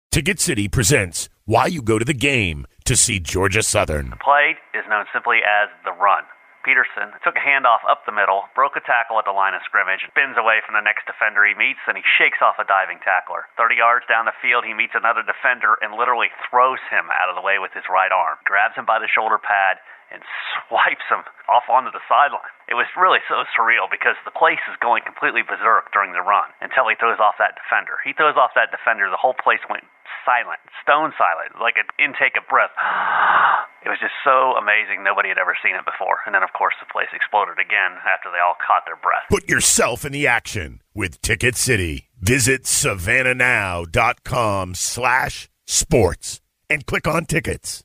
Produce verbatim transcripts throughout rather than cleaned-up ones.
Ticket City presents Why You Go to the Game to see Georgia Southern. The play is known simply as the run. Peterson took a handoff up the middle, broke a tackle at the line of scrimmage, spins away from the next defender he meets, and he shakes off a diving tackler. thirty yards down the field, he meets another defender and literally throws him out of the way with his right arm, grabs him by the shoulder pad, and swipes him off onto the sideline. It was really so surreal because the place is going completely berserk during the run until he throws off that defender. He throws off that defender, the whole place went silent, stone silent, like an intake of breath. It was just so amazing. Nobody had ever seen it before. And then, of course, the place exploded again after they all caught their breath. Put yourself in the action with Ticket City. Visit savannahnow.com slash sports and click on tickets.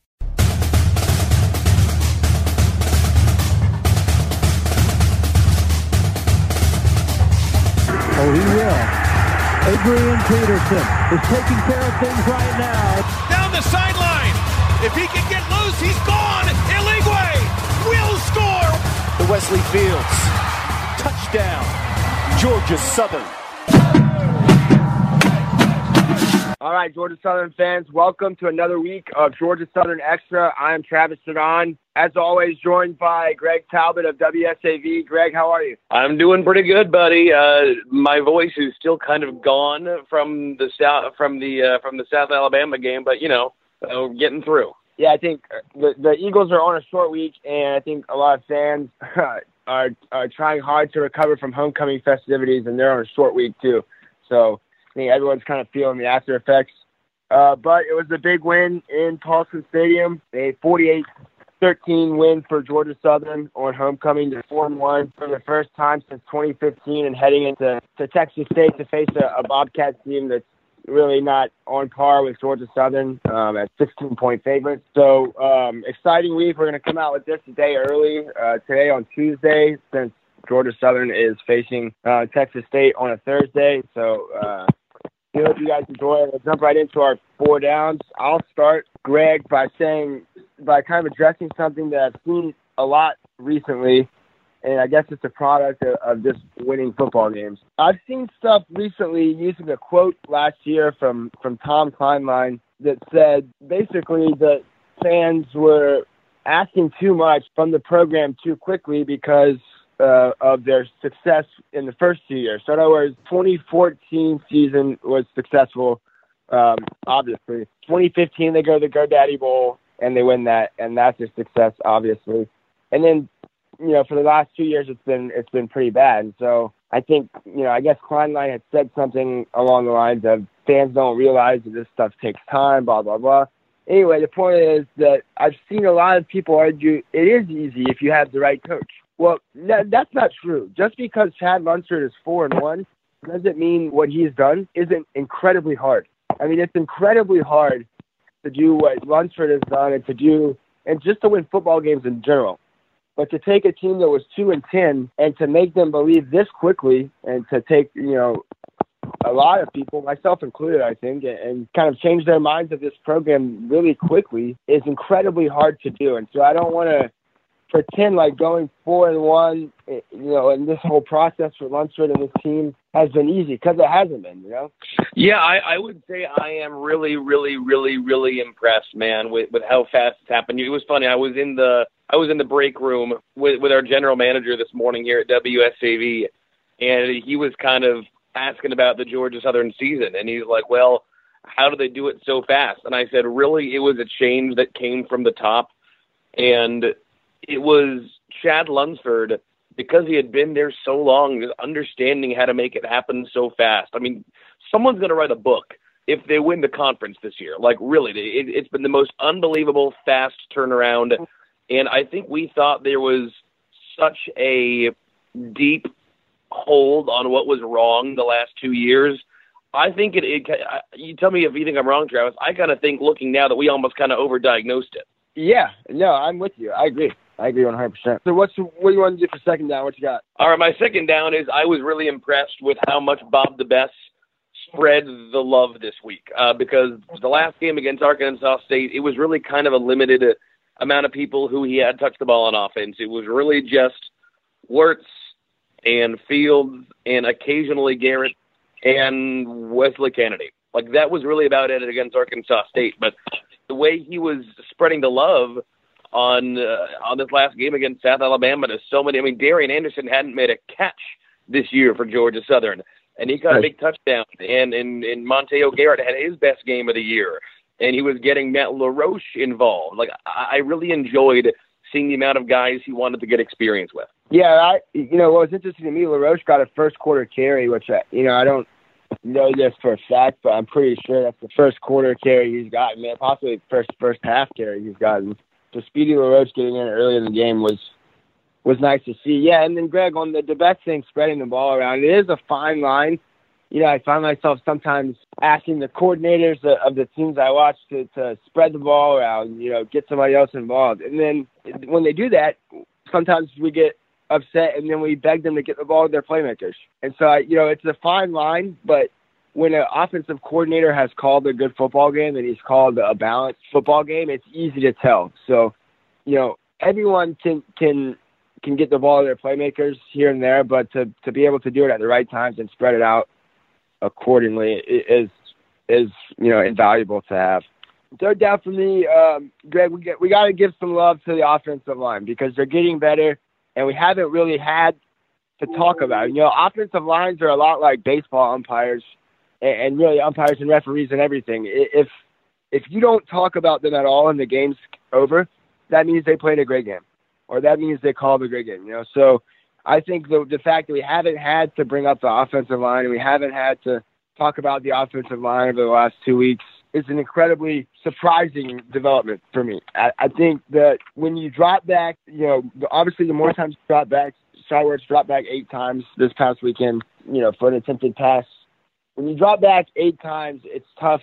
Oh, he will. Adrian Peterson is taking care of things right now. Down the sideline. If he can get loose, he's gone. Eligwe will score. The Wesley Fields. Touchdown. Georgia Southern. All right, Georgia Southern fans, welcome to another week of Georgia Southern Extra. I am Travis Sedon, as always, joined by Greg Talbot of W S A V. Greg, how are you? I'm doing pretty good, buddy. Uh, my voice is still kind of gone from the south from the uh, from the South Alabama game, but you know, uh, getting through. Yeah, I think the the Eagles are on a short week, and I think a lot of fans are are trying hard to recover from homecoming festivities, and they're on a short week too. So I think everyone's kind of feeling the after effects. Uh, but it was a big win in Paulson Stadium, a forty-eight thirteen win for Georgia Southern on homecoming to four and one for the first time since twenty fifteen, and heading into to Texas State to face a, a Bobcat team that's really not on par with Georgia Southern um, at sixteen-point favorites. So um, exciting week. We're going to come out with this a day early uh, today on Tuesday, since Georgia Southern is facing uh, Texas State on a Thursday. So uh, I hope you guys enjoy it. We'll jump right into our four downs. I'll start, Greg, by saying, by kind of addressing something that I've seen a lot recently, and I guess it's a product of, of just winning football games. I've seen stuff recently using a quote last year from, from Tom Kleinlein that said basically that fans were asking too much from the program too quickly because uh, of their success in the first two years. So in other words, twenty fourteen season was successful, um, obviously. twenty fifteen, they go to the GoDaddy Bowl, and they win that, and that's a success, obviously. And then, you know, for the last two years, it's been it's been pretty bad. And so I think, you know, I guess Kleinlein had said something along the lines of fans don't realize that this stuff takes time, blah, blah, blah. Anyway, the point is that I've seen a lot of people argue it is easy if you have the right coach. Well, that, that's not true. Just because Chad Lunsford is four and one doesn't mean what he's done isn't incredibly hard. I mean, it's incredibly hard to do what Lunsford has done and to do, and just to win football games in general. But to take a team that was two and ten and to make them believe this quickly, and to take, you know, a lot of people, myself included, I think, and kind of change their minds of this program really quickly is incredibly hard to do. And so I don't want to pretend like going four and one, you know, and this whole process for Lunsford and this team has been easy, because it hasn't been, you know? Yeah, I, I would say I am really, really, really, really impressed, man, with, with how fast it's happened. It was funny. I was in the I was in the break room with, with our general manager this morning here at W S A V, and he was kind of asking about the Georgia Southern season, and he's like, well, how do they do it so fast? And I said, really, it was a change that came from the top, and it was Chad Lunsford, because he had been there so long, just understanding how to make it happen so fast. I mean, someone's going to write a book if they win the conference this year. Like, really, it, it's been the most unbelievable fast turnaround, and I think we thought there was such a deep hold on what was wrong the last two years. I think it, it you tell me if you think I'm wrong, Travis, I kind of think, looking now, that we almost kind of overdiagnosed it. Yeah, no, I'm with you. I agree. I agree one hundred percent. So what's what do you want to do for second down? What you got? All right, my second down is I was really impressed with how much Bob the Best spread the love this week, uh, because the last game against Arkansas State, it was really kind of a limited amount of people who he had touched the ball on offense. It was really just Wirtz and Fields and occasionally Garrett and Wesley Kennedy. Like, that was really about it against Arkansas State. But the way he was spreading the love on uh, on this last game against South Alabama to so many, I mean, Darian Anderson hadn't made a catch this year for Georgia Southern, and he got right. a big touchdown. And, and, and Monteo Garrett had his best game of the year, and he was getting Matt LaRoche involved. Like, I, I really enjoyed seeing the amount of guys he wanted to get experience with. Yeah, I, you know, what was interesting to me, LaRoche got a first quarter carry, which, I, you know, I don't know this for a fact, but I'm pretty sure that's the first quarter carry he's gotten, man, possibly first first half carry he's gotten. So Speedy LaRoche getting in early in the game was was nice to see. Yeah, and then, Greg, on the DeBeck thing, spreading the ball around, it is a fine line. You know, I find myself sometimes asking the coordinators of the teams I watch to, to spread the ball around, you know, get somebody else involved. And then when they do that, sometimes we get upset, and then we beg them to get the ball to their playmakers. And so, I, you know, it's a fine line, but when an offensive coordinator has called a good football game and he's called a balanced football game, it's easy to tell. So, you know, everyone can can can get the ball to their playmakers here and there, but to, to be able to do it at the right times and spread it out accordingly is, is you know, invaluable to have. Third down for me, um, Greg, we, get, we got to give some love to the offensive line because they're getting better, and we haven't really had to talk about it. You know, offensive lines are a lot like baseball umpires and, and really umpires and referees and everything. If if you don't talk about them at all and the game's over, that means they played a great game, or that means they called a great game. You know, so I think the the fact that we haven't had to bring up the offensive line and we haven't had to talk about the offensive line over the last two weeks is an incredibly surprising development for me. I, I think that when you drop back, you know, obviously the more times you drop back, Skywards dropped back eight times this past weekend, you know, for an attempted pass. When you drop back eight times, it's tough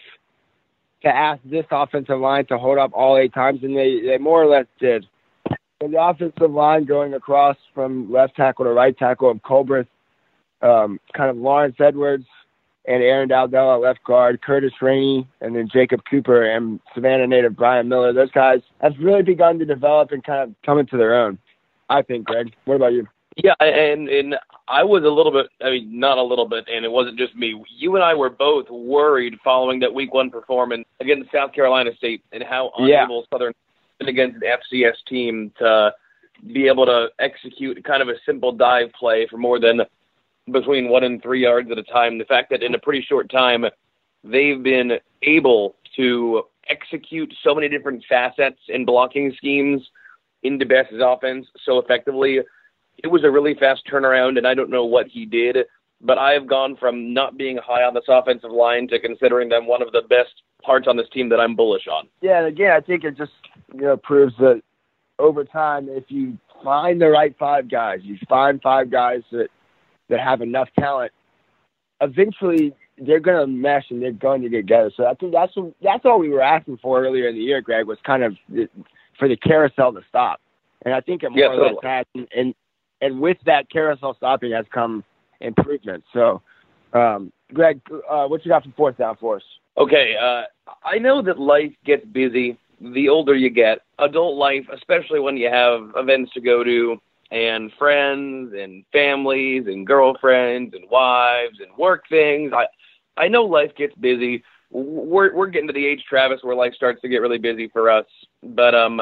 to ask this offensive line to hold up all eight times, and they, they more or less did. So the offensive line going across from left tackle to right tackle of Colbert, um, kind of Lawrence Edwards, and Aaron Dowdell at left guard, Curtis Rainey, and then Jacob Cooper and Savannah native Brian Miller. Those guys have really begun to develop and kind of come into their own, I think, Greg. What about you? Yeah, and, and I was a little bit, I mean, not a little bit, and it wasn't just me. You and I were both worried following that week one performance against South Carolina State and how unable yeah. Southern against an F C S team to be able to execute kind of a simple dive play for more than between one and three yards at a time. The fact that in a pretty short time, they've been able to execute so many different facets and blocking schemes in DeBess's offense so effectively. It was a really fast turnaround, and I don't know what he did, but I have gone from not being high on this offensive line to considering them one of the best parts on this team that I'm bullish on. Yeah, and again, I think it just, you know, proves that over time, if you find the right five guys, you find five guys that that have enough talent, eventually they're going to mesh and they're going to get together. So I think that's what, that's all we were asking for earlier in the year, Greg, was kind of the, for the carousel to stop. And I think it more yeah, or less had, and, and and with that carousel stopping has come improvement. So, um, Greg, uh, what you got for fourth down for us? Okay, uh, I know that life gets busy the older you get. Adult life, especially when you have events to go to, and friends and families and girlfriends and wives and work things. I I know life gets busy. We're we're getting to the age, Travis, where life starts to get really busy for us. But um,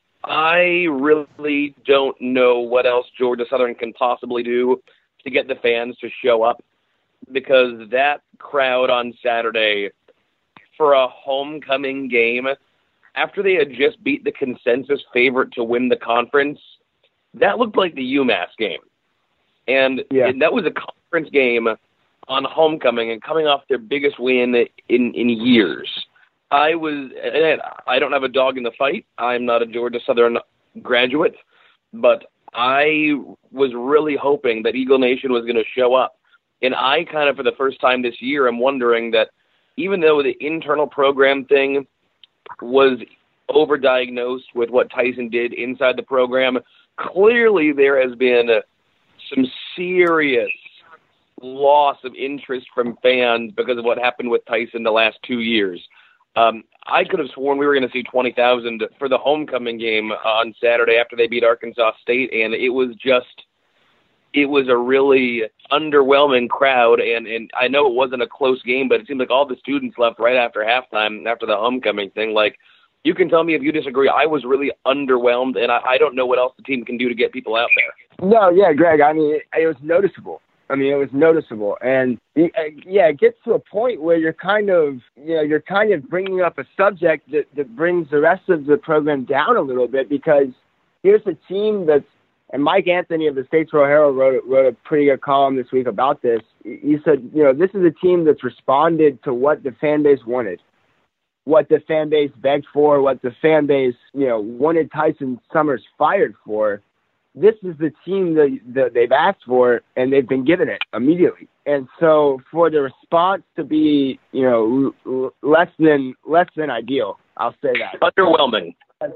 I really don't know what else Georgia Southern can possibly do to get the fans to show up, because that crowd on Saturday for a homecoming game, after they had just beat the consensus favorite to win the conference, that looked like the UMass game. And, yeah. and that was a conference game on homecoming and coming off their biggest win in, in years. I was, and I don't have a dog in the fight. I'm not a Georgia Southern graduate, but I was really hoping that Eagle Nation was going to show up. And I kind of, for the first time this year, am wondering that even though the internal program thing was overdiagnosed with what Tyson did inside the program, clearly there has been some serious loss of interest from fans because of what happened with Tyson the last two years. Um, I could have sworn we were going to see twenty thousand for the homecoming game on Saturday after they beat Arkansas State, and it was just it was a really underwhelming crowd. And, and I know it wasn't a close game, but it seemed like all the students left right after halftime, after the homecoming thing. Like, you can tell me if you disagree. I was really underwhelmed, and I, I don't know what else the team can do to get people out there. No, yeah, Greg, I mean, it, it was noticeable. I mean, it was noticeable. And, yeah, it gets to a point where you're kind of, you know, you're kind of bringing up a subject that, that brings the rest of the program down a little bit, because here's a team that's, and Mike Anthony of the Statesboro Herald wrote, wrote a pretty good column this week about this. He said, you know, this is a team that's responded to what the fan base wanted, what the fan base begged for, what the fan base, you know, wanted Tyson Summers fired for. This is the team that, that they've asked for, and they've been given it immediately. And so for the response to be, you know, l- less than less than ideal, I'll say that. Underwhelming.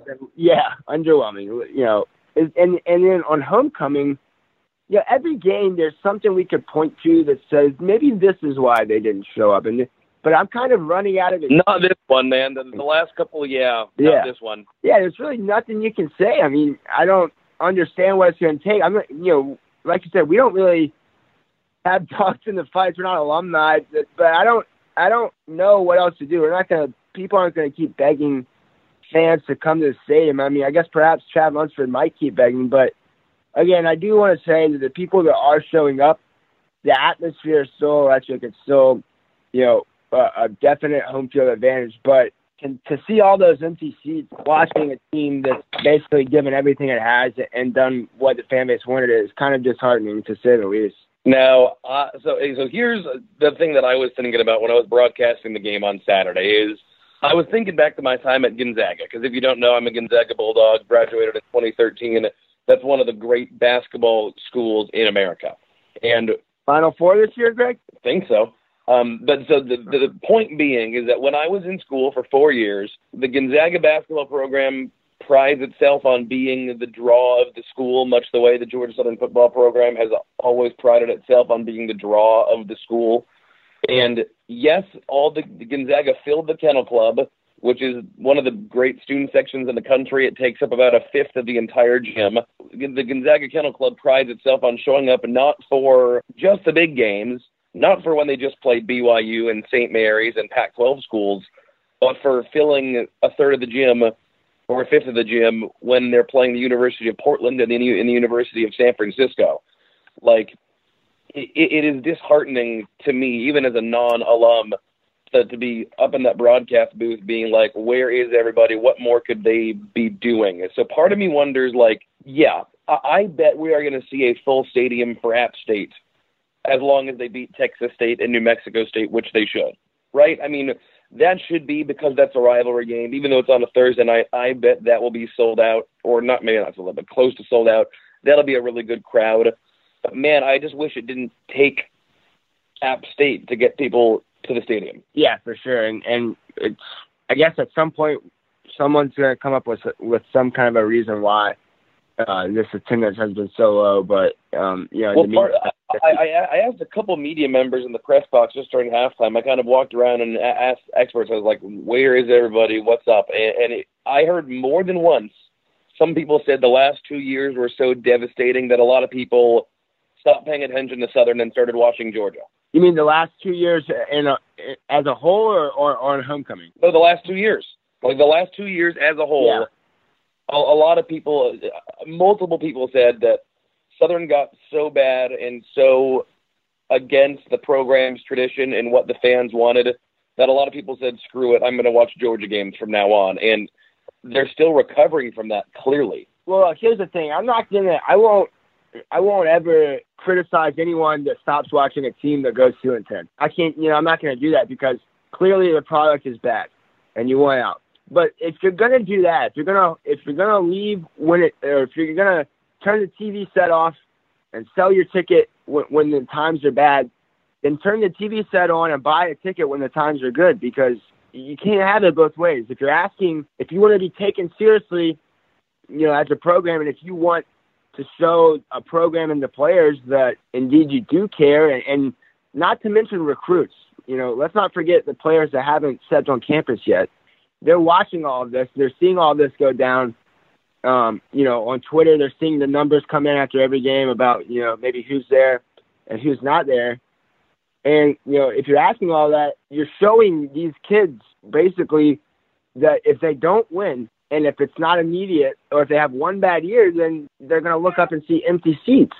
Yeah, underwhelming. You know, and and then on homecoming, yeah, every game there's something we could point to that says maybe this is why they didn't show up. And but I'm kind of running out of it. Not this one, man. The, the last couple, yeah, yeah, not this one. Yeah, there's really nothing you can say. I mean, I don't understand what it's going to take. I'm, you know, like you said, we don't really have dogs in the fights. We're not alumni, but, but I don't, I don't know what else to do. We're not going to. People aren't going to keep begging fans to come to the stadium. I mean, I guess perhaps Trav Lunsford might keep begging, but again, I do want to say that the people that are showing up, the atmosphere is still electric. It's still, you know, a, a definite home field advantage, but to, to see all those empty seats, watching a team that's basically given everything it has and done what the fan base wanted is kind of disheartening, to say the least. Now, uh, so so here's the thing that I was thinking about when I was broadcasting the game on Saturday is I was thinking back to my time at Gonzaga, because if you don't know, I'm a Gonzaga Bulldog, graduated in twenty thirteen. That's one of the great basketball schools in America. And Final Four this year, Greg? I think so. Um, but so the, the the point being is that when I was in school for four years, the Gonzaga basketball program prides itself on being the draw of the school, much the way the Georgia Southern football program has always prided itself on being the draw of the school. And yes, all the, the Gonzaga filled the Kennel Club, which is one of the great student sections in the country. It takes up about a fifth of the entire gym. The Gonzaga Kennel Club prides itself on showing up not for just the big games, not for when they just played B Y U and Saint Mary's and Pac twelve schools, but for filling a third of the gym or a fifth of the gym when they're playing the University of Portland and the, and the University of San Francisco. Like, it, it is disheartening to me, even as a non-alum, to, to be up in that broadcast booth being like, where is everybody? What more could they be doing? So part of me wonders, like, yeah, I, I bet we are going to see a full stadium for App State as long as they beat Texas State and New Mexico State, which they should, right? I mean, that should be, because that's a rivalry game, even though it's on a Thursday night, I bet that will be sold out, or not, maybe not sold out, but close to sold out. That'll be a really good crowd. But man, I just wish it didn't take App State to get people to the stadium. Yeah, for sure. And and it's, I guess at some point, someone's going to come up with with some kind of a reason why uh, this attendance has been so low. But, um, you know, well, the part, media- I, I, I asked a couple media members in the press box just during halftime. I kind of walked around and asked experts. I was like, where is everybody? What's up? And, and it, I heard more than once, some people said the last two years were so devastating that a lot of people stopped paying attention to Southern and started watching Georgia. You mean the last two years in a, as a whole, or, or, or on homecoming? No, the last two years. Like the last two years as a whole, yeah. a, a lot of people, multiple people said that Southern got so bad and so against the program's tradition and what the fans wanted that a lot of people said, screw it, I'm going to watch Georgia games from now on. And they're still recovering from that, clearly. Well, here's the thing. I'm not going to – I won't I won't ever criticize anyone that stops watching a team that goes two and ten. I can't – you know, I'm not going to do that because clearly the product is bad and you want out. But if you're going to do that, if you're going to if you're going to leave when it – or if you're going to – turn the T V set off and sell your ticket when, when the times are bad, then turn the T V set on and buy a ticket when the times are good, because you can't have it both ways. If you're asking, if you want to be taken seriously, you know, as a program, and if you want to show a program and the players that indeed you do care, and, and not to mention recruits, you know, let's not forget the players that haven't stepped on campus yet. They're watching all of this. They're seeing all this go down. Um, you know, on Twitter, they're seeing the numbers come in after every game about, you know, maybe who's there and who's not there. And, you know, if you're asking all that, you're showing these kids basically that if they don't win and if it's not immediate or if they have one bad year, then they're going to look up and see empty seats.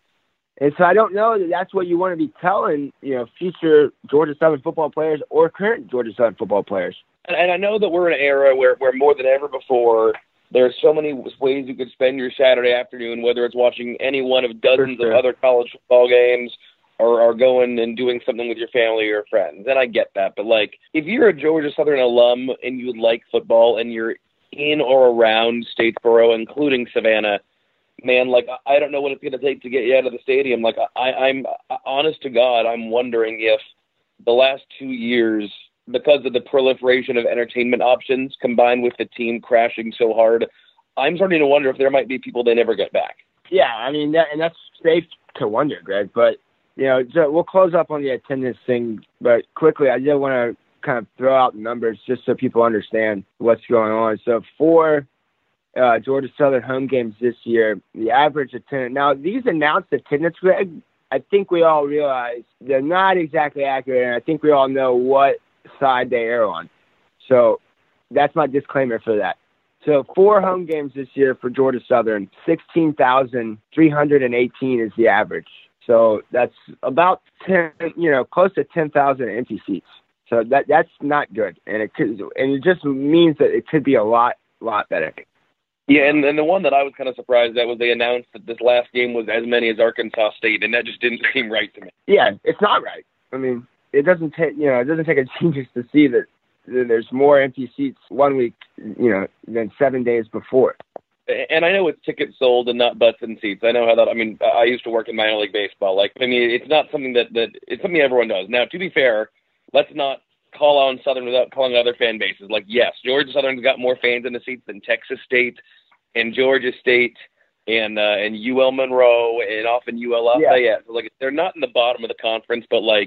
And so I don't know that that's what you want to be telling, you know, future Georgia Southern football players or current Georgia Southern football players. And, and I know that we're in an era where, where more than ever before, there's so many ways you could spend your Saturday afternoon, whether it's watching any one of dozens sure. of other college football games or, or going and doing something with your family or friends. And I get that. But, like, if you're a Georgia Southern alum and you like football and you're in or around Statesboro, including Savannah, man, like, I don't know what it's going to take to get you out of the stadium. Like, I, I'm honest to God, I'm wondering if the last two years, because of the proliferation of entertainment options combined with the team crashing so hard, I'm starting to wonder if there might be people they never get back. Yeah, I mean, that, and that's safe to wonder, Greg. But, you know, so we'll close up on the attendance thing. But quickly, I did want to kind of throw out the numbers just so people understand what's going on. So for Uh, Georgia Southern home games this year, the average attendance. Now, these announced attendance, Greg, I think we all realize they're not exactly accurate, and I think we all know what side they air on. So that's my disclaimer for that. So four home games this year for Georgia Southern, sixteen thousand three hundred eighteen is the average. So that's about ten, you know, close to ten thousand empty seats. So that that's not good, and it could, and it just means that it could be a lot, lot better. Yeah, and, and the one that I was kind of surprised at was they announced that this last game was as many as Arkansas State, and that just didn't seem right to me. Yeah, it's not right. I mean, it doesn't take you know it doesn't take a genius to see that, that there's more empty seats one week, you know, than seven days before. And I know it's tickets sold and not butts and seats. I know how that. I mean, I used to work in minor league baseball. Like, I mean, it's not something that that it's something everyone does. Now, to be fair, let's not call on Southern without calling other fan bases. Like, yes, Georgia Southern's got more fans in the seats than Texas State and Georgia State and uh, and U L Monroe and often U L Lafayette. Yeah. So, like, they're not in the bottom of the conference, but, like,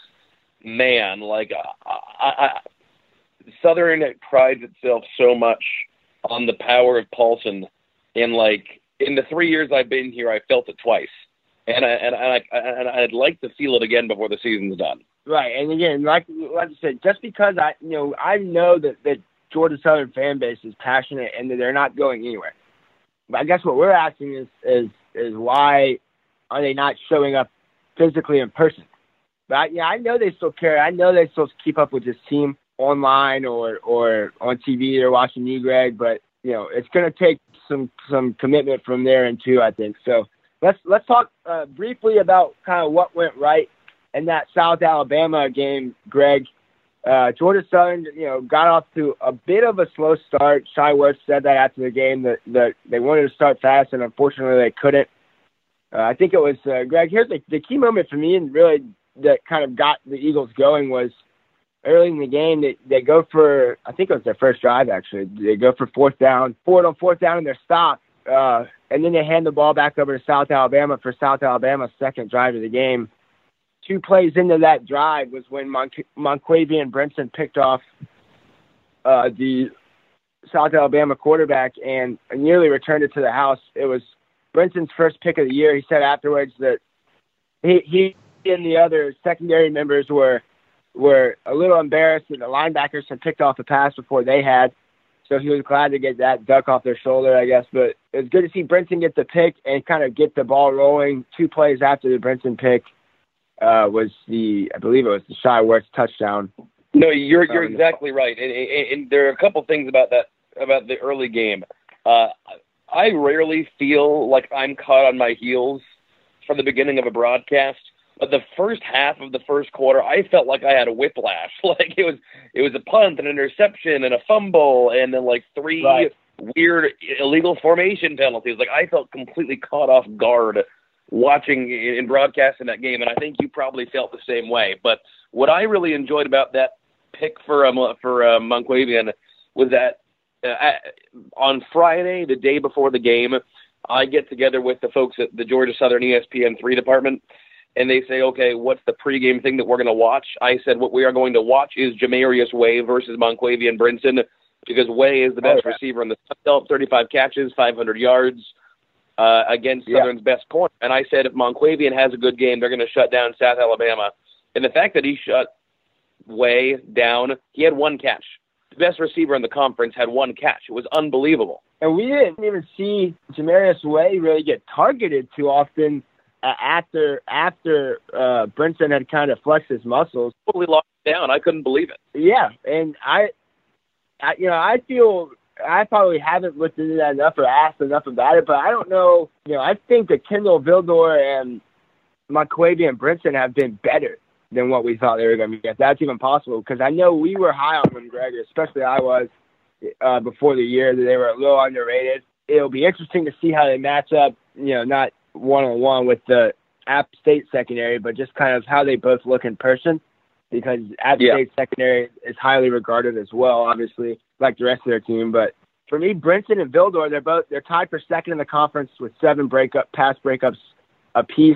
man, like, I, I, I, Southern prides itself so much on the power of Paulson. And, like, in the three years I've been here, I felt it twice. And, I, and, I, and I'd like to feel it again before the season's done. Right, and again, like, like I said, just because I, you know, I know that, that Georgia Southern fan base is passionate and that they're not going anywhere. But I guess what we're asking is, is, is why are they not showing up physically in person? But I, yeah, I know they still care. I know they still keep up with this team online or, or on T V. They're watching you, Greg. But you know, it's going to take some some commitment from there and too, I think. So let's let's talk uh, briefly about kind of what went right in that South Alabama game, Greg. Uh, Georgia Southern, you know, got off to a bit of a slow start. Shai Werts said that after the game that, that they wanted to start fast, and unfortunately they couldn't. Uh, I think it was, uh, Greg, here's the, the key moment for me and really that kind of got the Eagles going was early in the game. They, they go for, I think it was their first drive, actually. They go for fourth down, forward on fourth down, and they're stopped. Uh, and then they hand the ball back over to South Alabama for South Alabama's second drive of the game. Two plays into that drive was when Mon- Monquavian Brinson picked off uh, the South Alabama quarterback and nearly returned it to the house. It was Brinson's first pick of the year. He said afterwards that he, he and the other secondary members were were a little embarrassed that the linebackers had picked off the pass before they had. So he was glad to get that duck off their shoulder, I guess. But it was good to see Brinson get the pick and kind of get the ball rolling. Two plays after the Brinson pick. Uh, was the, I believe it was the Shai Werts touchdown. No, you're you're exactly right, and, and, and there are a couple things about that about the early game. Uh, I rarely feel like I'm caught on my heels from the beginning of a broadcast, but the first half of the first quarter, I felt like I had a whiplash. Like it was it was a punt, an interception, and a fumble, and then like three right. weird illegal formation penalties. Like I felt completely caught off guard watching and broadcasting that game, and I think you probably felt the same way. But what I really enjoyed about that pick for um, for uh, Monquavian was that uh, on Friday, the day before the game, I get together with the folks at the Georgia Southern E S P N three department, and they say, okay, what's the pregame thing that we're going to watch? I said, what we are going to watch is Jamarius Way versus Monquavian Brinson. because Way is the best oh, yeah. receiver in the Sun Belt, thirty-five catches, five hundred yards uh, against yeah. Southern's best corner. And I said if Monquavian has a good game, they're going to shut down South Alabama. And the fact that he shut Way down, he had one catch. The best receiver in the conference had one catch. It was unbelievable. And we didn't even see Jamarius Way really get targeted too often uh, after after uh, Brinson had kind of flexed his muscles. Totally locked down. I couldn't believe it. Yeah, and I, I, you know, I feel I probably haven't looked into that enough or asked enough about it, but I don't know. You know, I think that Kendall Vildor and Monquavian Brinson have been better than what we thought they were going to be. If that's even possible, because I know we were high on them, Greg, especially I was uh, before the year, that they were a little underrated. It'll be interesting to see how they match up, you know, not one-on-one with the App State secondary, but just kind of how they both look in person, because App yeah. State secondary is highly regarded as well, obviously, like the rest of their team. But for me, Brinson and Vildor, they're both they're tied for second in the conference with seven breakup pass breakups apiece.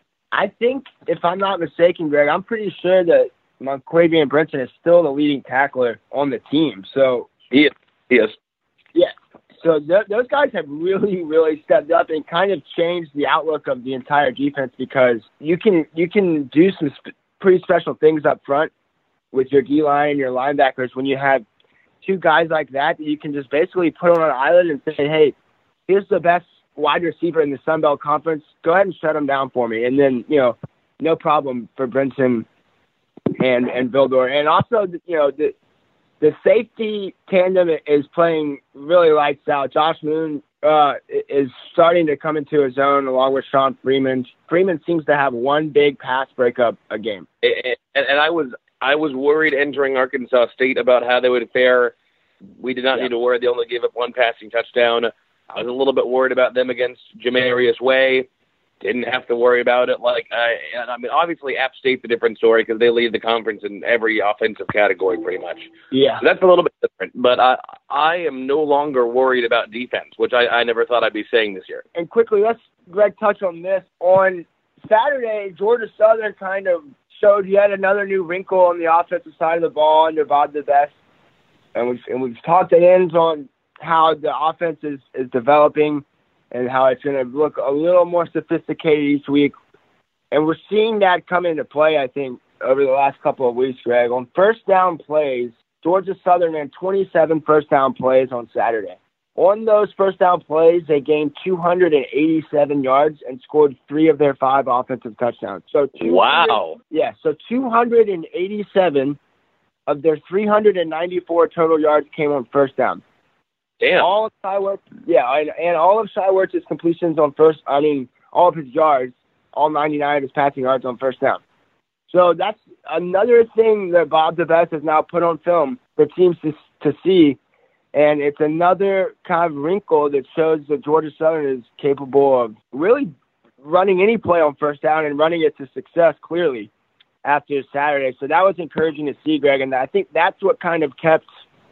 I think, if I'm not mistaken, Greg, I'm pretty sure that Monquavian Brinson is still the leading tackler on the team. So he is. He is. Yeah. So th- those guys have really, really stepped up and kind of changed the outlook of the entire defense, because you can you can do some sp- pretty special things up front with your D-line and your linebackers when you have two guys like that that you can just basically put on an island and say, hey, here's the best wide receiver in the Sun Belt Conference. Go ahead and shut him down for me. And then, you know, no problem for Brinson and, and Vildor. And also, you know, the the safety tandem is playing really lights out. Josh Moon uh, is starting to come into his own along with Sean Freeman. Freeman seems to have one big pass breakup a game. And, and I was I was worried entering Arkansas State about how they would fare. We did not yeah. need to worry. They only gave up one passing touchdown. I was a little bit worried about them against Jamarius Way. Didn't have to worry about it. Like, uh, I mean, obviously App State's a different story because they lead the conference in every offensive category pretty much. Yeah. So that's a little bit different. But I I am no longer worried about defense, which I, I never thought I'd be saying this year. And quickly, let's, Greg, touch on this. On Saturday, Georgia Southern kind of showed yet another new wrinkle on the offensive side of the ball under Bob the Best. And we've, and we've talked at ends on how the offense is, is developing and how it's going to look a little more sophisticated each week. And we're seeing that come into play, I think, over the last couple of weeks, Greg. On first down plays, Georgia Southern ran twenty-seven first down plays on Saturday. On those first down plays, they gained two hundred eighty-seven yards and scored three of their five offensive touchdowns. So Wow. Yeah, so two hundred eighty-seven of their three hundred ninety-four total yards came on first down. Damn. All of Shyworth, yeah, and, and all of Shyworth's completions on first, I mean, all of his yards, all ninety-nine of his passing yards on first down. So that's another thing that Bob the Best has now put on film for teams to, to see, and it's another kind of wrinkle that shows that Georgia Southern is capable of really running any play on first down and running it to success clearly after Saturday. So that was encouraging to see, Greg, and I think that's what kind of kept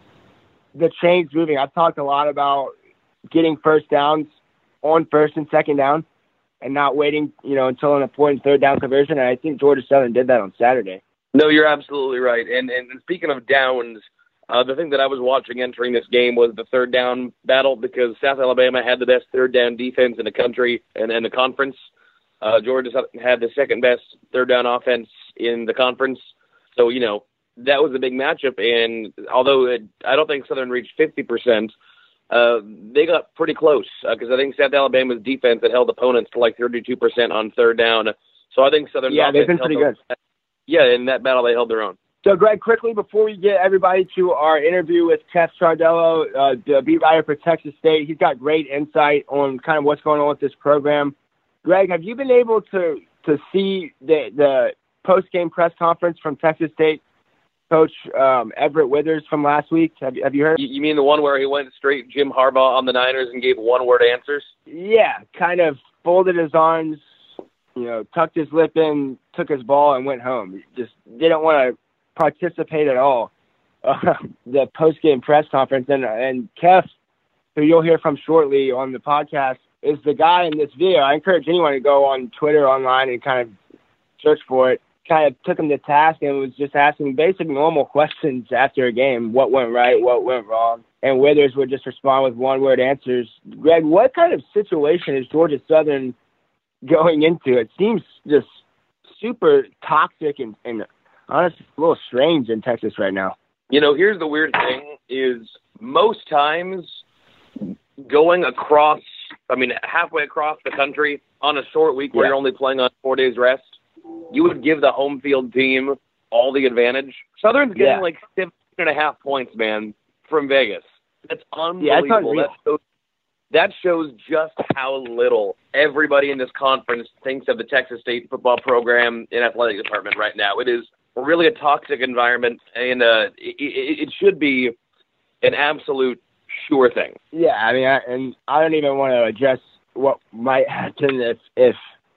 the chains moving. I've talked a lot about getting first downs on first and second down and not waiting, you know, until an important third down conversion. And I think Georgia Southern did that on Saturday. No, you're absolutely right. And and speaking of downs, uh, the thing that I was watching entering this game was the third down battle, because South Alabama had the best third down defense in the country and in the conference. Uh, Georgia had the second best third down offense in the conference. So, you know, that was a big matchup, and although it, I don't think Southern reached fifty percent, uh, they got pretty close, because uh, I think South Alabama's defense had held opponents to like thirty-two percent on third down. So I think Southern's yeah, offense they've been pretty good. Their, yeah, in that battle they held their own. So, Greg, quickly, before we get everybody to our interview with Jeff Sardello, uh, the beat writer for Texas State, he's got great insight on kind of what's going on with this program. Greg, have you been able to, to see the, the post-game press conference from Texas State coach um, Everett Withers from last week? Have you, have you heard? You mean the one where he went straight Jim Harbaugh on the Niners and gave one-word answers? Yeah, kind of folded his arms, you know, tucked his lip in, took his ball, and went home. He just didn't want to participate at all. Uh, the post-game press conference. And, and Kef, who you'll hear from shortly on the podcast, is the guy in this video. I encourage anyone to go on Twitter, online, and kind of search for it. kind of took him to task and was just asking basic normal questions after a game. What went right? What went wrong? And Withers would just respond with one-word answers. Greg, what kind of situation is Georgia Southern going into? It seems just super toxic and, and honestly a little strange in Texas right now. You know, here's the weird thing is most times going across, I mean, halfway across the country on a short week where yeah. you're only playing on four days rest, you would give the home field team all the advantage. Southern's getting yeah. like seven and a half points, man, from Vegas. That's unbelievable. Yeah, that, shows, that shows just how little everybody in this conference thinks of the Texas State football program and athletic department right now. It is really a toxic environment, and uh, it, it, it should be an absolute sure thing. Yeah, I mean, I, and I don't even want to address what might happen if, if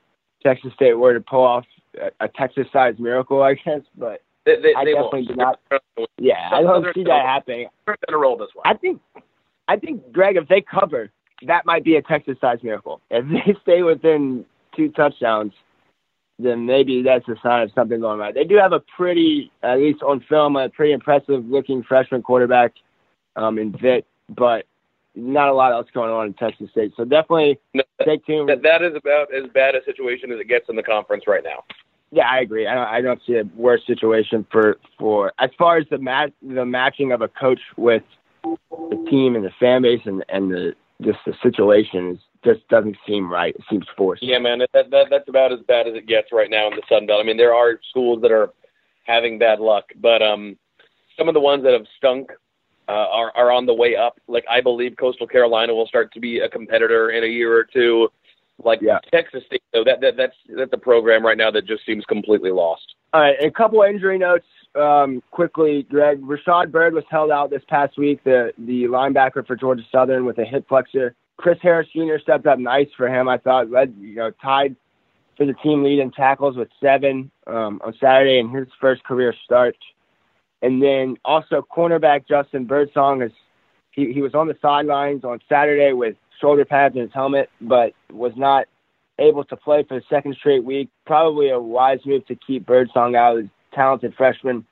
Texas State were to pull off a, a Texas-sized miracle, I guess, but they, they, I they definitely won't. do not. Yeah, I don't see that happening. They're going to roll this one. I think, I think, Greg, if they cover, that might be a Texas-sized miracle. If they stay within two touchdowns, then maybe that's a sign of something going right. They do have a pretty, at least on film, a pretty impressive-looking freshman quarterback um, in Vitt, but not a lot else going on in Texas State. So definitely no, stay tuned. That, that is about as bad a situation as it gets in the conference right now. Yeah, I agree. I don't, I don't see a worse situation for, for as far as the mat, the matching of a coach with the team and the fan base and, and the just the situation is, just doesn't seem right. It seems forced. Yeah, man, that, that that's about as bad as it gets right now in the Sun Belt. I mean, there are schools that are having bad luck, but um, some of the ones that have stunk uh, are are on the way up. Like I believe Coastal Carolina will start to be a competitor in a year or two. Like yeah. Texas State, though, that, that that's that's a program right now that just seems completely lost. All right, a couple injury notes um, quickly, Greg. Rashad Byrd was held out this past week, the the linebacker for Georgia Southern with a hip flexor. Chris Harris Junior stepped up nice for him. I thought led, you know, tied for the team lead in tackles with seven um, on Saturday in his first career start. And then also cornerback Justin Birdsong is he, he was on the sidelines on Saturday with shoulder pads and his helmet, but was not able to play for the second straight week. Probably a wise move to keep Birdsong out, a talented freshman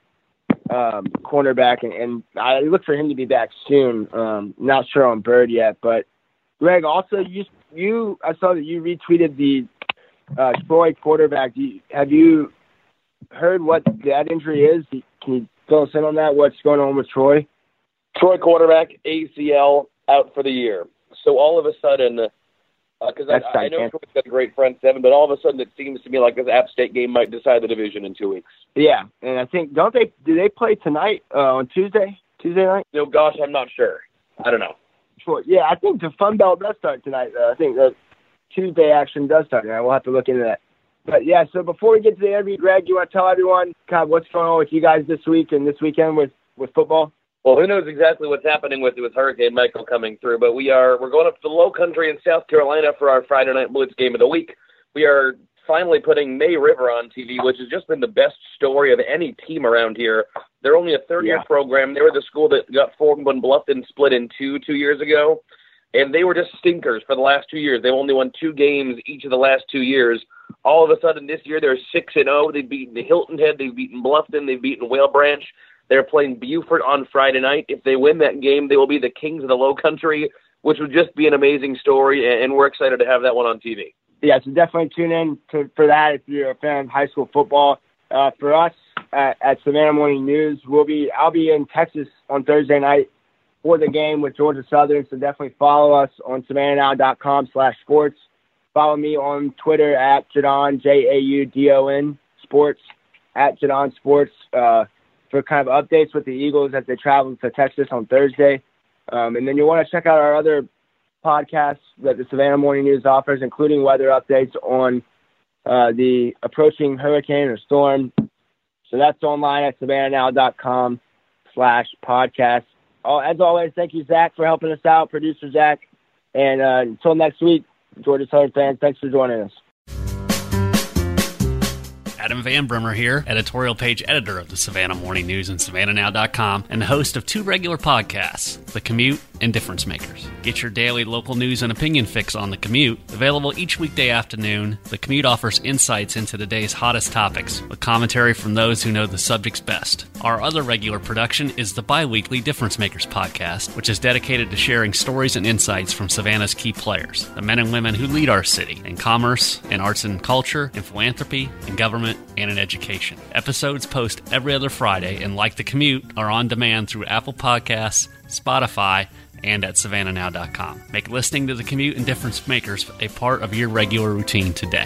um, cornerback, and, and I look for him to be back soon. Um, not sure on Bird yet, but Greg, also you you I saw that you retweeted the uh, Troy quarterback. Do you, have you heard what that injury is? Can you fill us in on that? What's going on with Troy? Troy quarterback A C L out for the year. So all of a sudden, because uh, I, I know Troy's got a great front seven, but all of a sudden it seems to me like this App State game might decide the division in two weeks. Yeah, and I think don't they do they play tonight uh, on Tuesday? Tuesday night? No, gosh, I'm not sure. I don't know. Sure. Yeah, I think the Fun Belt does start tonight. Uh, I think the Tuesday action does start tonight. We'll have to look into that. But yeah, so before we get to the interview, Greg, you want to tell everyone kind of what's going on with you guys this week and this weekend with, with football? Well, who knows exactly what's happening with with Hurricane Michael coming through, but we are we're going up to the Low Country in South Carolina for our Friday Night Blitz game of the week. We are finally putting May River on T V, which has just been the best story of any team around here. They're only a third-year yeah. program. They were the school that got formed when Bluffton split in two two years ago, and they were just stinkers for the last two years. They've only won two games each of the last two years. All of a sudden this year they're six and oh. They've beaten the Hilton Head. They've beaten Bluffton. They've beaten Whale Branch. They're playing Buford on Friday night. If they win that game, they will be the kings of the Low Country, which would just be an amazing story, and we're excited to have that one on T V. Yeah, so definitely tune in to, for that if you're a fan of high school football. Uh, for us at, at Savannah Morning News, we'll be I'll be in Texas on Thursday night for the game with Georgia Southern, so definitely follow us on savannah now dot com slash sports. Follow me on Twitter at Jadon, J A U D O N, sports, at Jadon Sports, uh, for kind of updates with the Eagles as they travel to Texas on Thursday. Um, and then you want to check out our other podcasts that the Savannah Morning News offers, including weather updates on uh, the approaching hurricane or storm. So that's online at savannah now dot com slash podcast. Oh, as always, thank you, Zach, for helping us out, producer Zach. And uh, until next week, Georgia Southern fans, thanks for joining us. Adam Van Brimmer here, editorial page editor of the Savannah Morning News and Savannah Now dot com, and the host of two regular podcasts, The Commute and Difference Makers. Get your daily local news and opinion fix on The Commute. Available each weekday afternoon, The Commute offers insights into the day's hottest topics, with commentary from those who know the subjects best. Our other regular production is the bi-weekly Difference Makers podcast, which is dedicated to sharing stories and insights from Savannah's key players, the men and women who lead our city in commerce, in arts and culture, in philanthropy, in government, and in education. Episodes post every other Friday, and like The Commute, are on demand through Apple Podcasts, Spotify, and at Savannah Now dot com. Make listening to The Commute and Difference Makers a part of your regular routine today.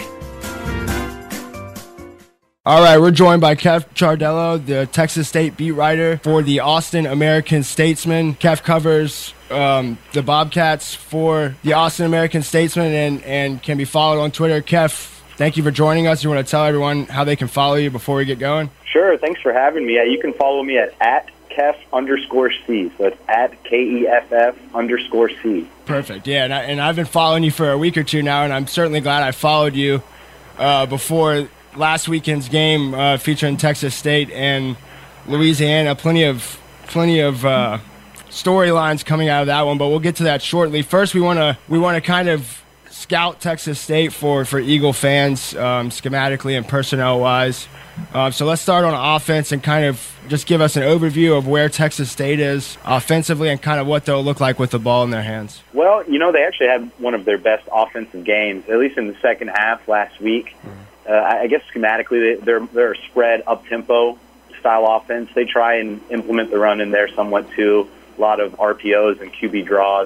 All right, we're joined by Kev Chardello, the Texas State beat writer for the Austin American-Statesman. Kev covers um, the Bobcats for the Austin American-Statesman and, and can be followed on Twitter. Kev, thank you for joining us. You want to tell everyone how they can follow you before we get going? Sure, thanks for having me. Yeah, you can follow me at, at Keff underscore C. So it's at K E F F underscore C. Perfect. Yeah, and, I, and I've been following you for a week or two now, and I'm certainly glad I followed you uh, before last weekend's game uh, featuring Texas State and Louisiana. Plenty of plenty of uh, storylines coming out of that one, but we'll get to that shortly. First, we want to we want to kind of scout Texas State for for Eagle fans, um, schematically and personnel wise. Uh, so let's start on offense and kind of just give us an overview of where Texas State is offensively and kind of what they'll look like with the ball in their hands. Well, you know, they actually had one of their best offensive games, at least in the second half last week. Mm-hmm. Uh, I guess schematically they're, they're a spread up-tempo style offense. They try and implement the run in there somewhat too, a lot of R P Os and Q B draws.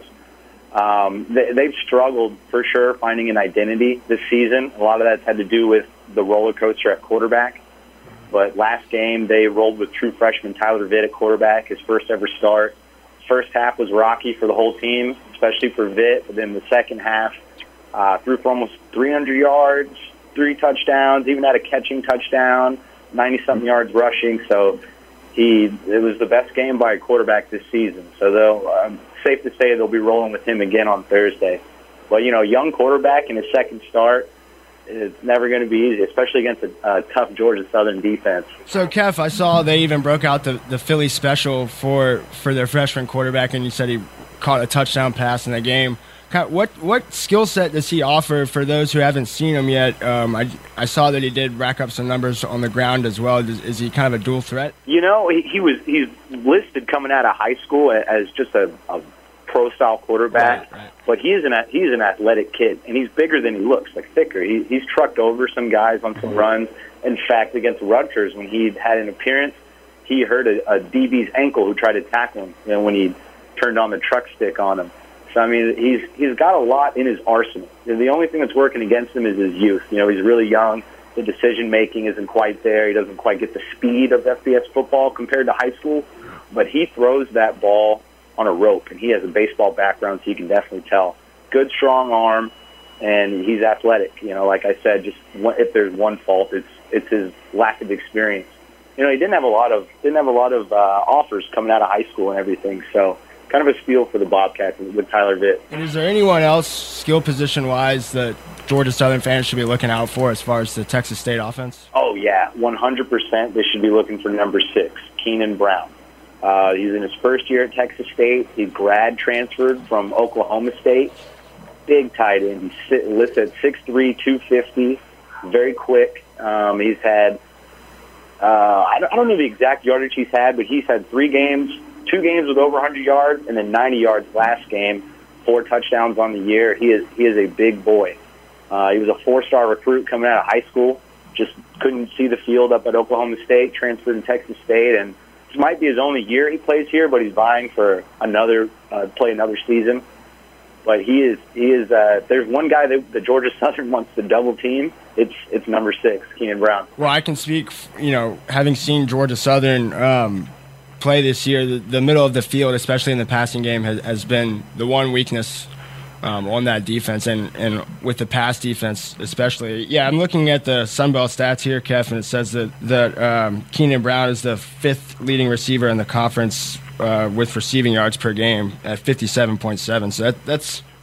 Um, they, they've struggled for sure finding an identity this season. A lot of that's had to do with the roller coaster at quarterback. But last game, they rolled with true freshman Tyler Vitt at quarterback, his first ever start. First half was rocky for the whole team, especially for Vitt. But then the second half, uh, threw for almost three hundred yards, three touchdowns, even had a catching touchdown, ninety-something yards rushing. So he it was the best game by a quarterback this season. So they'll um, safe to say they'll be rolling with him again on Thursday. But, you know, young quarterback in his second start, it's never going to be easy, especially against a uh, tough Georgia Southern defense. So, Kev, I saw they even broke out the, the Philly special for, for their freshman quarterback, and you said he caught a touchdown pass in the game. What what skill set does he offer for those who haven't seen him yet? Um, I, I saw that he did rack up some numbers on the ground as well. Is, is he kind of a dual threat? You know, he, he was he's listed coming out of high school as just a, a pro-style quarterback, right, right. But he is an he's an athletic kid, and he's bigger than he looks, like thicker. He, he's trucked over some guys on some runs. In fact, against Rutgers, when he had an appearance, he hurt a, a D B's ankle who tried to tackle him, you know, when he turned on the truck stick on him. So, I mean, he's he's got a lot in his arsenal. The only thing that's working against him is his youth. You know, he's really young. The decision-making isn't quite there. He doesn't quite get the speed of F B S football compared to high school, but he throws that ball on a rope, and he has a baseball background, so you can definitely tell. Good, strong arm, and he's athletic. You know, like I said, just if there's one fault, it's it's his lack of experience. You know, he didn't have a lot of didn't have a lot of uh, offers coming out of high school and everything, so kind of a steal for the Bobcats with Tyler Vitt. And is there anyone else, skill position-wise, that Georgia Southern fans should be looking out for as far as the Texas State offense? Oh, yeah, one hundred percent they should be looking for number six, Keenan Brown. Uh, he's in his first year at Texas State. He grad transferred from Oklahoma State. Big tight end. He's listed at six three, two fifty, very quick. Um, he's had, uh, I, don't, I don't know the exact yardage he's had, but he's had three games, two games with over one hundred yards, and then ninety yards last game, four touchdowns on the year. He is he is a big boy. Uh, he was a four-star recruit coming out of high school, just couldn't see the field up at Oklahoma State, transferred to Texas State, and this might be his only year he plays here, but he's vying for another uh, play another season. But he is he is. Uh, if there's one guy that the Georgia Southern wants to double team, it's it's number six, Keenan Brown. Well, I can speak, you know, having seen Georgia Southern um, play this year, the, the middle of the field, especially in the passing game, has, has been the one weakness um, on that defense, and, and with the pass defense especially. Yeah, I'm looking at the Sunbelt stats here, Kev, and it says that, that um, Keenan Brown is the fifth leading receiver in the conference uh, with receiving yards per game at fifty-seven point seven. So that, that's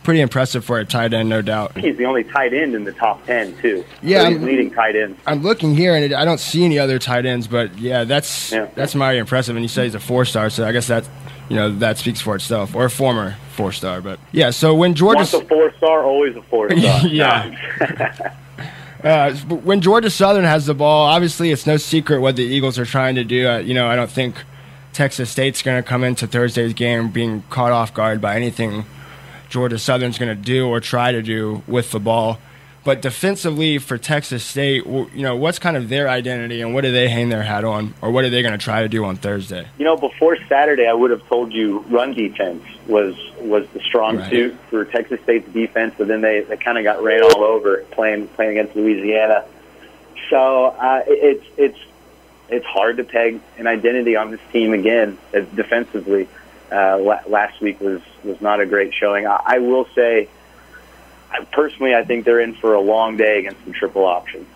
pretty impressive for a tight end, no doubt. He's the only tight end in the top ten, too. Yeah, so he's I'm, leading tight ends. I'm looking here, and it, I don't see any other tight ends, but, yeah, that's yeah. that's mighty impressive. And you say he's a four-star, so I guess that, you know, that speaks for itself, or a former four-star. But, yeah, so when Georgia... Once a four-star, always a four-star. yeah. Uh, when Georgia Southern has the ball, obviously it's no secret what the Eagles are trying to do. Uh, you know, I don't think Texas State's going to come into Thursday's game being caught off guard by anything Georgia Southern's going to do or try to do with the ball. But defensively for Texas State, you know, what's kind of their identity and what do they hang their hat on, or what are they going to try to do on Thursday? You know, before Saturday, I would have told you run defense was was the strong right. suit for Texas State's defense, but then they, they kind of got ran all over playing playing against Louisiana. So uh, it's it's it's hard to peg an identity on this team again uh, defensively. Uh, last week was, was not a great showing. I, I will say, I, personally, I think they're in for a long day against the triple option.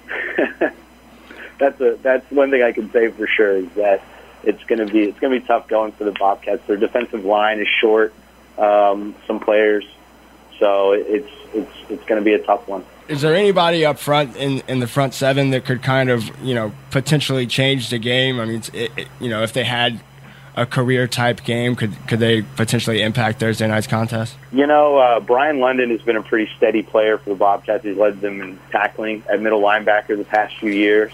that's a that's one thing I can say for sure is that it's going to be it's going to be tough going for the Bobcats. Their defensive line is short, um, some players, so it's it's it's going to be a tough one. Is there anybody up front in, in the front seven that could kind of you know potentially change the game? I mean, it's, it, it, you know, if they had a career-type game, could could they potentially impact Thursday night's contest? You know, uh, Brian London has been a pretty steady player for the Bobcats. He's led them in tackling at middle linebacker the past few years.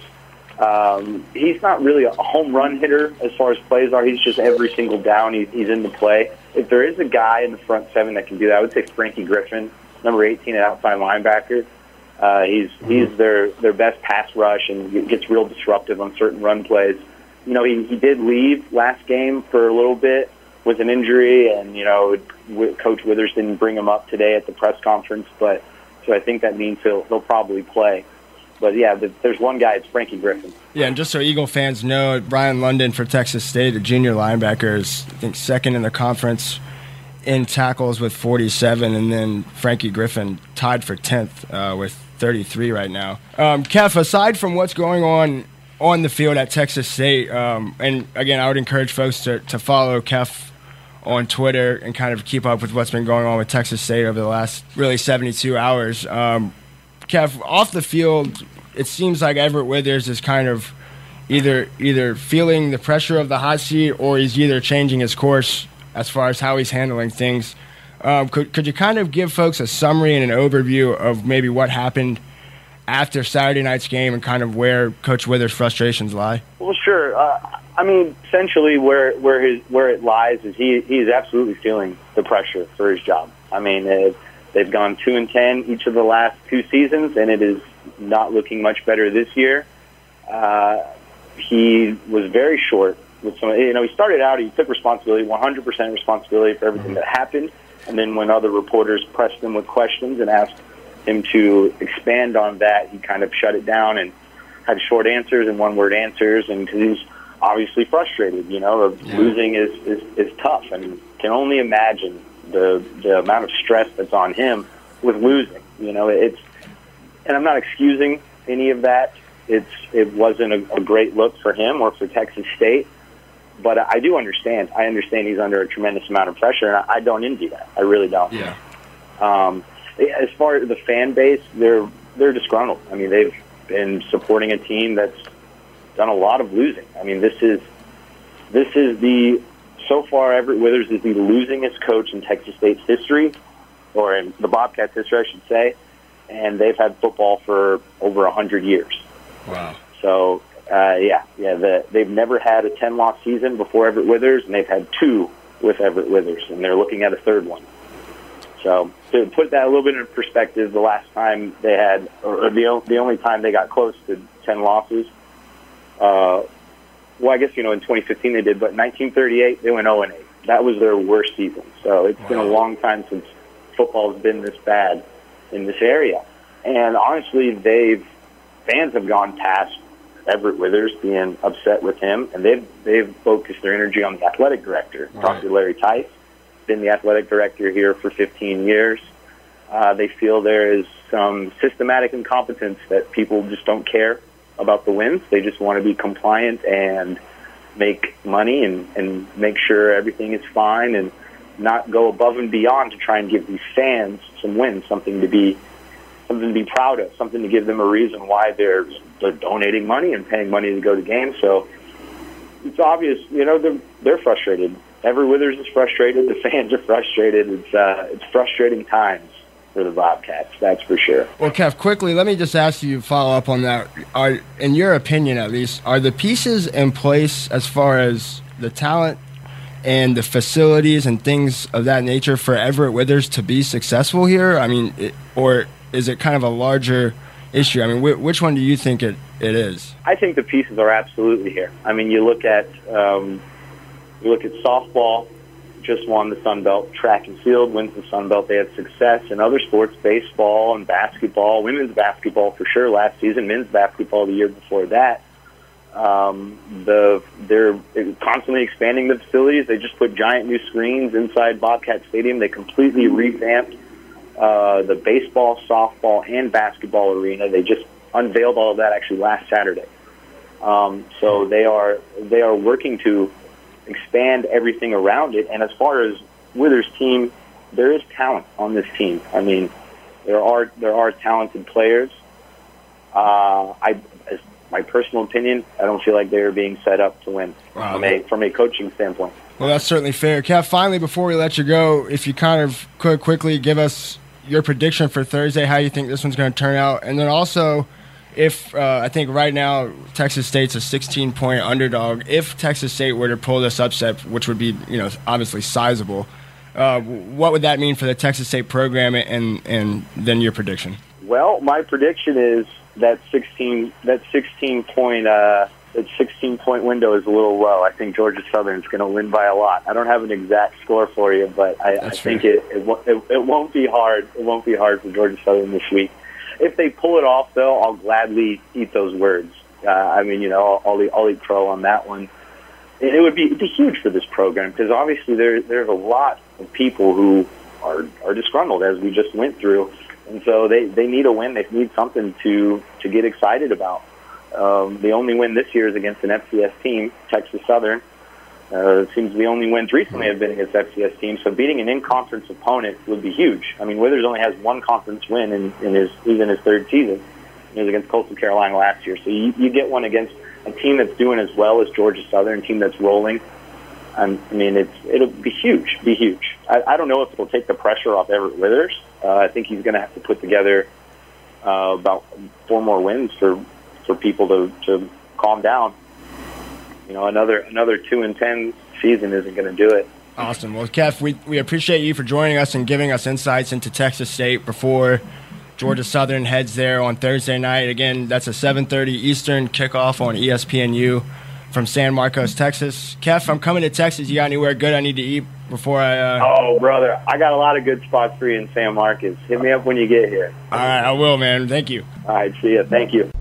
Um, he's not really a home run hitter as far as plays are. He's just every single down he's, he's in the play. If there is a guy in the front seven that can do that, I would say Frankie Griffin, number eighteen, an outside linebacker. Uh, he's he's their, their best pass rush and gets real disruptive on certain run plays. You know, he, he did leave last game for a little bit with an injury, and, you know, Coach Withers didn't bring him up today at the press conference, but so I think that means he'll, he'll probably play. But, yeah, the, there's one guy, it's Frankie Griffin. Yeah, and just so Eagle fans know, Brian London for Texas State, a junior linebacker, is, I think, second in the conference in tackles with forty-seven, and then Frankie Griffin tied for tenth uh, with thirty-three right now. Um, Kev, aside from what's going on on the field at Texas State, um, and again, I would encourage folks to, to follow Kev on Twitter and kind of keep up with what's been going on with Texas State over the last really seventy-two hours. Um, Kev, off the field, it seems like Everett Withers is kind of either either feeling the pressure of the hot seat or he's either changing his course as far as how he's handling things. Um, could, could you kind of give folks a summary and an overview of maybe what happened after Saturday night's game and kind of where Coach Withers' frustrations lie? Well, sure. Uh, I mean, essentially where where his where it lies is he he is absolutely feeling the pressure for his job. I mean, it, they've gone two and ten each of the last two seasons, and it is not looking much better this year. Uh, he was very short with some. You know, he started out, he took responsibility, one hundred percent responsibility for everything that happened, and then when other reporters pressed him with questions and asked him to expand on that, he kind of shut it down and had short answers and one-word answers, and because he's obviously frustrated, you know, of yeah. losing is, is, is tough, and can only imagine the the amount of stress that's on him with losing. You know, it's, and I'm not excusing any of that. It's it wasn't a, a great look for him or for Texas State, but I do understand. I understand he's under a tremendous amount of pressure, and I, I don't envy that. I really don't. Yeah. Um, As far as the fan base, they're they're disgruntled. I mean, they've been supporting a team that's done a lot of losing. I mean, this is this is the so far Everett Withers is the losingest coach in Texas State's history, or in the Bobcats' history, I should say. And they've had football for over a hundred years. Wow. So uh, yeah, yeah, the, they've never had a ten-loss season before Everett Withers, and they've had two with Everett Withers, and they're looking at a third one. So to put that a little bit in perspective, the last time they had, or the the only time they got close to ten losses, uh, well, I guess, you know, in twenty fifteen they did, but in nineteen thirty-eight they went oh and eight. That was their worst season. So it's wow. been a long time since football's been this bad in this area. And honestly, they've fans have gone past Everett Withers being upset with him, and they've they've focused their energy on the athletic director, right. Doctor Larry Tice. Been the athletic director here for fifteen years. Uh, they feel there is some systematic incompetence that people just don't care about the wins. They just want to be compliant and make money and, and make sure everything is fine. And not go above and beyond to try and give these fans some wins, something to be something to be proud of, something to give them a reason why they're they're donating money and paying money to go to games. So it's obvious, you know, they're they're frustrated. Every Withers is frustrated. The fans are frustrated. It's uh, it's frustrating times for the Bobcats, that's for sure. Well, Kev, quickly, let me just ask you to follow up on that. Are, in your opinion, at least, are the pieces in place as far as the talent and the facilities and things of that nature for Everett Withers to be successful here? I mean, it, or is it kind of a larger issue? I mean, wh- which one do you think it, it is? I think the pieces are absolutely here. I mean, you look at um, you look at softball, just won the Sun Belt. Track and field wins the Sun Belt. They had success in other sports, baseball and basketball, women's basketball for sure last season, men's basketball the year before that. Um, the they're constantly expanding the facilities. They just put giant new screens inside Bobcat Stadium. They completely revamped uh, the baseball, softball, and basketball arena. They just unveiled all of that actually last Saturday. Um, so they are they are working to expand everything around it. And as far as Withers' team, there is talent on this team. I mean, there are there are talented players. Uh, I, as my personal opinion, I don't feel like they are being set up to win wow. from a from a coaching standpoint. Well, that's certainly fair. Kev, finally, before we let you go, if you kind of could quickly give us your prediction for Thursday, how you think this one's going to turn out, and then also, if uh, I think right now Texas State's a sixteen-point underdog. If Texas State were to pull this upset, which would be, you know, obviously sizable, uh, what would that mean for the Texas State program? And and then your prediction? Well, my prediction is that sixteen that sixteen point uh, that sixteen point window is a little low. I think Georgia Southern is going to win by a lot. I don't have an exact score for you, but I, I think it it, it it won't be hard. It won't be hard for Georgia Southern this week. If they pull it off, though, I'll gladly eat those words. Uh, I mean, you know, I'll, I'll, eat, I'll eat pro on that one. It, it would be, it'd be huge for this program because obviously there, there's a lot of people who are are disgruntled, as we just went through, and so they, they need a win. They need something to, to get excited about. Um, the only win this year is against an F C S team, Texas Southern. Uh, it seems the only wins recently have been against F C S teams, so beating an in-conference opponent would be huge. I mean, Withers only has one conference win in, in his he's in his third season. It was against Coastal Carolina last year, so you, you get one against a team that's doing as well as Georgia Southern, a team that's rolling. Um, I mean, it's it'll be huge, be huge. I, I don't know if it'll take the pressure off Everett Withers. Uh, I think he's going to have to put together uh, about four more wins for for people to, to calm down. You know, another another two and ten season isn't going to do it. Awesome. Well, Kev, we we appreciate you for joining us and giving us insights into Texas State before Georgia Southern heads there on Thursday night. Again, that's a seven thirty Eastern kickoff on E S P N U from San Marcos, Texas. Kev, I'm coming to Texas. You got anywhere good I need to eat before I... Uh... Oh, brother, I got a lot of good spots for you in San Marcos. Hit me up when you get here. All right, I will, man. Thank you. All right, see ya. Thank you.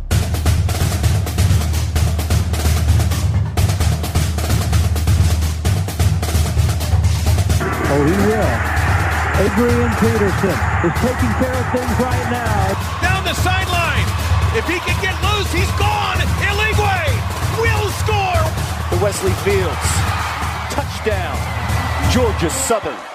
Oh, he will. Adrian Peterson is taking care of things right now. Down the sideline. If he can get loose, he's gone. Eligwe will score. The Wesley Fields. Touchdown. Georgia Southern.